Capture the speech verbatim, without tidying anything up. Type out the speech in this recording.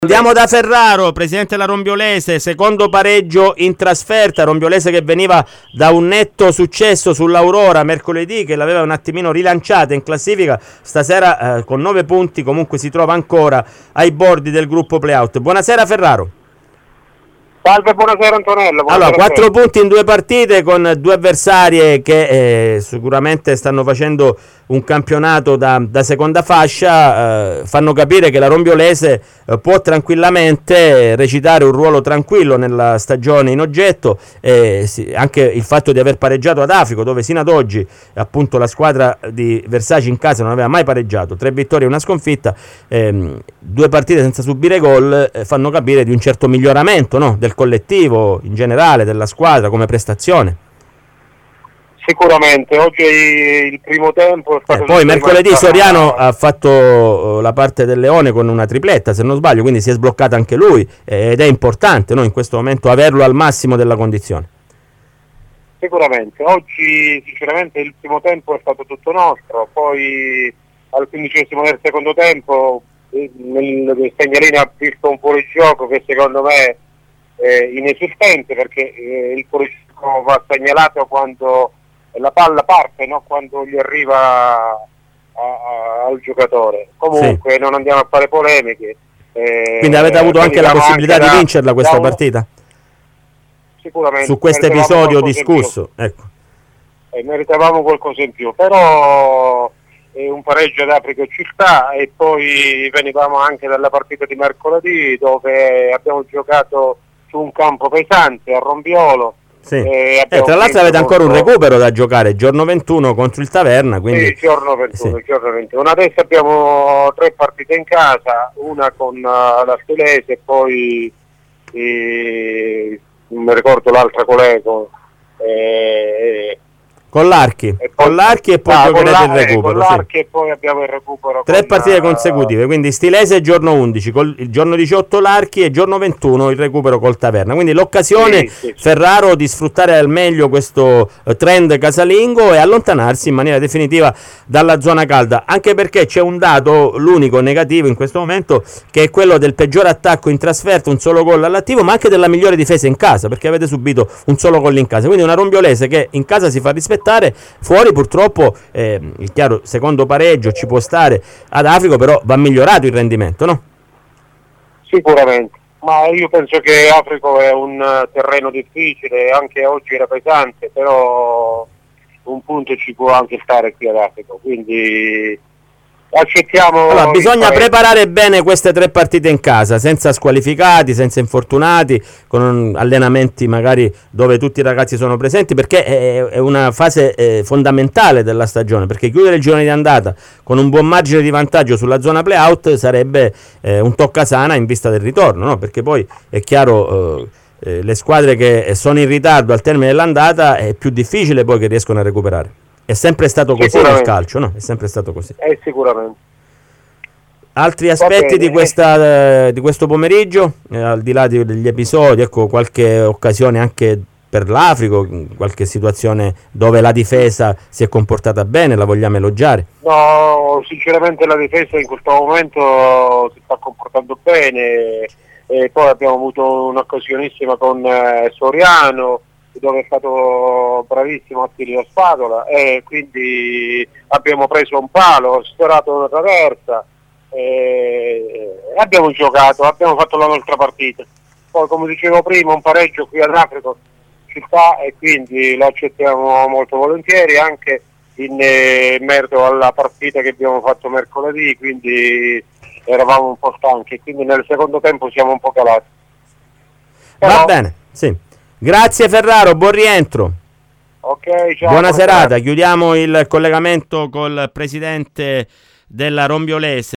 Andiamo da Ferraro, presidente della Rombiolese, secondo pareggio in trasferta, Rombiolese che veniva da un netto successo sull'Aurora mercoledì, che l'aveva un attimino rilanciata in classifica, stasera eh, con nove punti comunque si trova ancora ai bordi del gruppo playout. Buonasera Ferraro. Salve, buonasera Antonello. Buonasera. Allora, quattro punti in due partite con due avversarie che eh, sicuramente stanno facendo un campionato da, da seconda fascia, eh, fanno capire che la Rombiolese eh, può tranquillamente recitare un ruolo tranquillo nella stagione in oggetto, eh, sì, anche il fatto di aver pareggiato ad Africo, dove sino ad oggi appunto la squadra di Versace in casa non aveva mai pareggiato, tre vittorie e una sconfitta, ehm, due partite senza subire gol, eh, fanno capire di un certo miglioramento, no? Del collettivo in generale, della squadra come prestazione. Sicuramente, oggi il primo tempo è stato... Eh, poi mercoledì Soriano ha fatto la parte del Leone con una tripletta, se non sbaglio, quindi si è sbloccato anche lui, ed è importante, no, in questo momento averlo al massimo della condizione. Sicuramente, oggi sinceramente il primo tempo è stato tutto nostro, poi al quindicesimo del secondo tempo il Segnalini ha visto un fuorigioco che secondo me è inesistente, perché eh, il fuorigioco va segnalato quando la palla parte, no? Quando gli arriva a, a, al giocatore. Comunque sì, non andiamo a fare polemiche. Eh, Quindi avete avuto anche la possibilità anche di da, vincerla questa un... partita? Sicuramente. Su questo episodio discusso. Ecco. Eh, meritavamo qualcosa in più, però eh, un pareggio ad Africa ci sta, e poi venivamo anche dalla partita di mercoledì dove abbiamo giocato su un campo pesante a Rombiolo. Sì. Eh, eh, tra l'altro avete ancora un recupero da giocare, giorno ventuno contro il Taverna, quindi... Sì, giorno ventuno, sì. giorno ventuno. Adesso abbiamo tre partite in casa, una con uh, la Stelese e poi eh, non mi ricordo l'altra collega. Eh, Con l'Archi, e poi, con l'Archi e poi ah, giocherete il recupero. Con l'Archi sì. E poi abbiamo il recupero. Tre con, partite consecutive, quindi Stilese giorno undici, col, il giorno diciotto l'Archi e giorno ventuno il recupero col Taverna. Quindi l'occasione, sì, sì, Ferraro, di sfruttare al meglio questo trend casalingo e allontanarsi in maniera definitiva dalla zona calda. Anche perché c'è un dato, l'unico negativo in questo momento, che è quello del peggiore attacco in trasferta, un solo gol all'attivo, ma anche della migliore difesa in casa, perché avete subito un solo gol in casa. Quindi una Rombiolese che in casa si fa rispettare, fuori purtroppo eh, il chiaro secondo pareggio ci può stare ad Africo, però va migliorato il rendimento, no? Sicuramente, ma io penso che Africo è un terreno difficile, anche oggi era pesante, però un punto ci può anche stare qui ad Africo, quindi accettiamo. Allora, bisogna preparare bene queste tre partite in casa, senza squalificati, senza infortunati, con allenamenti magari dove tutti i ragazzi sono presenti, perché è, è una fase eh, fondamentale della stagione, perché chiudere il girone di andata con un buon margine di vantaggio sulla zona playout sarebbe eh, un toccasana in vista del ritorno, no? Perché poi è chiaro, eh, eh, le squadre che sono in ritardo al termine dell'andata è più difficile poi che riescono a recuperare. È sempre stato così nel calcio, no? È sempre stato così. Eh, sicuramente. Altri aspetti di, questa, eh, di questo pomeriggio, eh, al di là di, degli episodi, ecco, qualche occasione anche per l'Africo, qualche situazione dove la difesa si è comportata bene, la vogliamo elogiare? No, sinceramente la difesa in questo momento si sta comportando bene, e poi abbiamo avuto un'occasionissima con eh, Soriano, dove è stato bravissimo a tiri da spatola, e quindi abbiamo preso un palo, sfiorato una traversa, e abbiamo giocato, abbiamo fatto la nostra partita. Poi, come dicevo prima, un pareggio qui ad Africa ci sta, e quindi lo accettiamo molto volentieri, anche in eh, merito alla partita che abbiamo fatto mercoledì, quindi eravamo un po' stanchi, quindi nel secondo tempo siamo un po' calati. Però, va bene, sì. Grazie Ferraro, buon rientro. Okay, ciao, buona serata, chiudiamo il collegamento col presidente della Rombiolese.